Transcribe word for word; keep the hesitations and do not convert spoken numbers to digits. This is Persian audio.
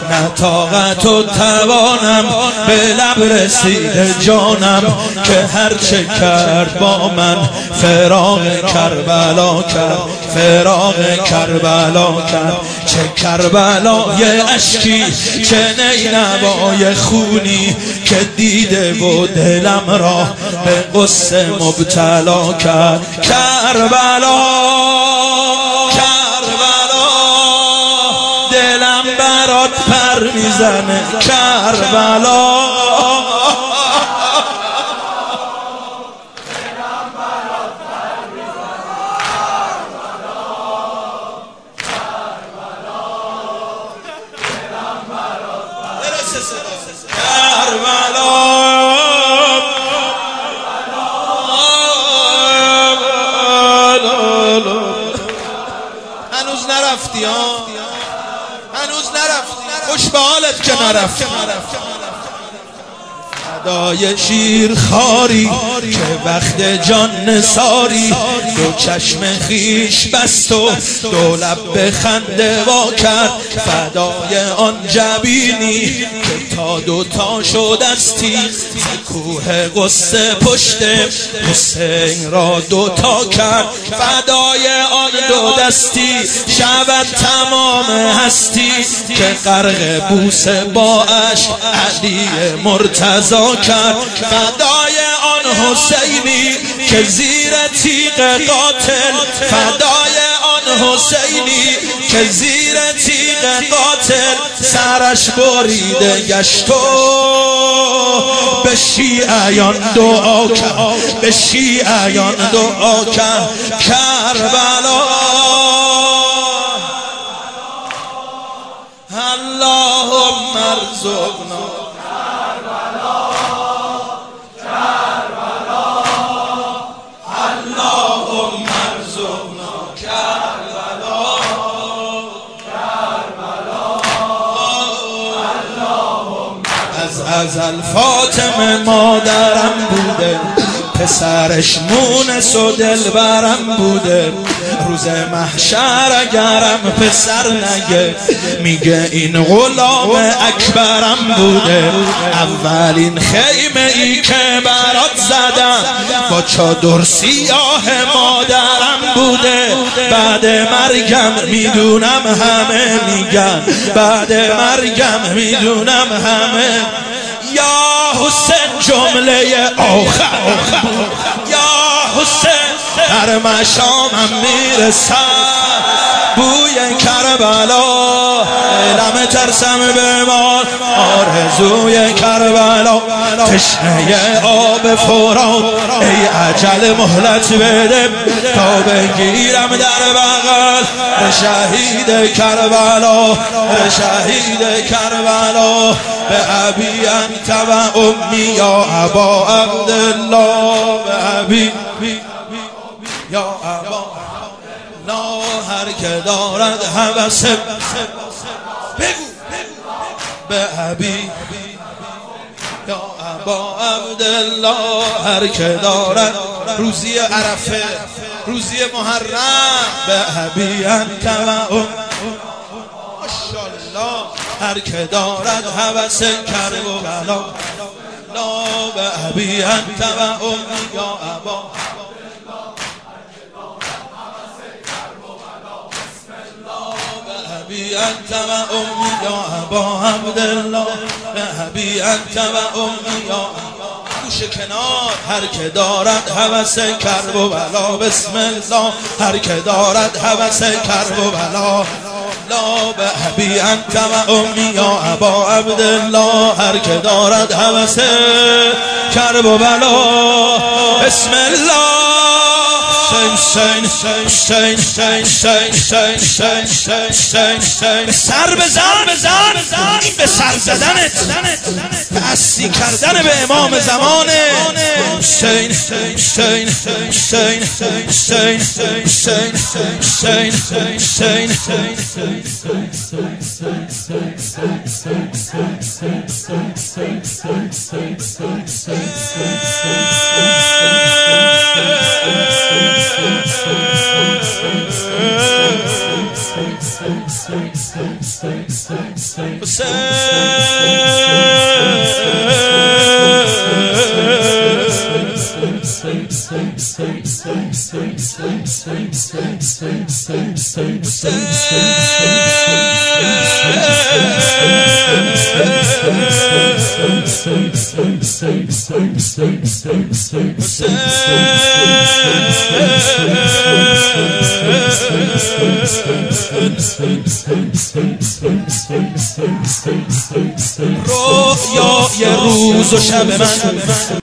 نه طاقت و توانم به لب رسید جانم که هر چه کرد با من فراق کربلا کرد، فراق کربلا کرد. چه کربلای اشکی، چه نینوای خونی که دیده و دلم را به قصه مبتلا کرد. کربلا کربلا دلم برات پر میزنه. کربلا هنوز نرفتی ها، هنوز نرفتی، خوش به حالت که نرفتی. فدای شیر خاری که وقت جان نثاری، دو چشم خیش بست و دو لب به خنده وا کرد. فدای آن جبینی که تا دو تا شد از تیغ، کوه قصه پشت حسین را دو تا کرد. فدای آن دو دستی شود تمام هستی که غرق بوسه با عشق علی مرتضی کرد. فدای آن حسینی که زیر تیغ قاتل، فدای آن حسینی که زیر تیغ قاتل سرش بریده گشت و به شیعیان دعا کرد، به شیعیان دعا کرد. کربلا اللهم ارزقنا ازل فاطمه مادرم بوده، پسرش مونس و دلبرم بوده. روز محشر اگرم پسر نگه میگه این غلام اکبرم بوده. اولین خیمه ای که برات زدم با چادر سیاه مادرم بوده. بعد مرگم میدونم همه میگن، بعد مرگم میدونم همه یا حسین جمله آخر، یا حسین در مشامم میرسد بوی کربلا. دلم ترسم بمال آرزوی کربلا، تشنه آب فرات ای اجل مهلت بده تا بگیرم در بغل شهید کربلا، شهید کربلا. به ابی انت و امی یا ابا عبدالله، به ابی یا ابا لا هر که دارد هوس بگو به ابی یا ابا عبدالله. هر که دارد روزی عرفه، روزی محرم، به ابی انت و ام ماشاءالله. هر که دارد هوس کرب و بلا، لا به ابی انت و ام یا ابا ابی انت و امی یا ابا عبدالله، ابی انت و امی یا ابا. گوش کنار هر که دارد هوس کرب و بلا، بسم الله. هر که دارد هوس کرب و بلا، لا به ابی انت و امی یا ابا عبدالله. هر که دارد هوس کرب و بلا، بسم الله. حسین حسین حسین حسین حسین حسین حسین سر بزن بزن این به سر زدنت تأسی کردن به امام زمانه. حسین حسین حسین حسین حسین حسین حسین حسین رویا یه روز و شب من